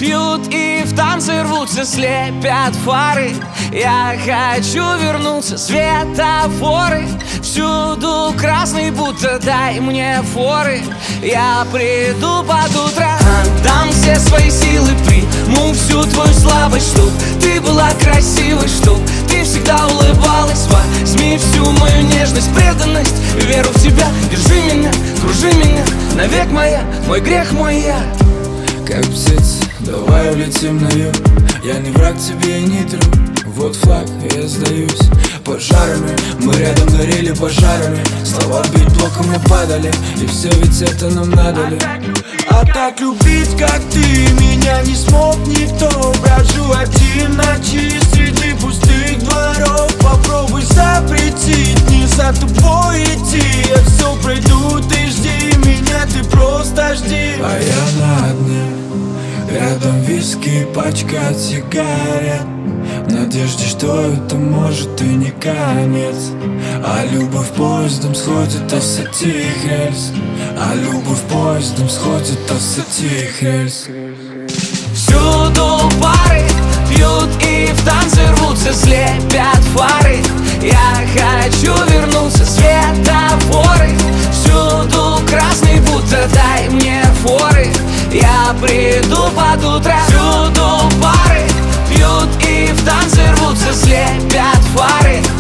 пьют и в танцы рвутся, слепят фары. Я хочу вернуться, светофоры всюду красный, будто дай мне форы. Я приду под утро, отдам все свои силы, приму всю твою слабость, чтоб ты была красивой, чтоб ты всегда улыбалась. Возьми всю мою нежность, преданность, веру в тебя. Держи меня, кружи меня, навек моя, мой грех, мой яд. Как птица, давай улетим на юг. Я не враг тебе и не друг. Вот флаг, я сдаюсь пожарами. Мы рядом горели пожарами. Слова бить блоком и падали. И все ведь это нам надо ли? А так любить, как ты, меня не смог никто. Брожу один ночи среди пустых дворов. Попробуй запретить, не за тобой идти. Я все пройду, ты жди меня, ты просто жди. А я на дне, рядом виски, пачка от сигарет. В надежде, что это может и не конец. А любовь поездом сходит с этих рельс. А любовь поездом сходит с этих рельс. Всюду пары пьют и в танцы рвутся, слепят фары. Я хочу вернуться, светофоры всюду красный, будто дай мне форы. Я приду под утро. Всюду пары пьют и в танцы рвутся, слепят фары.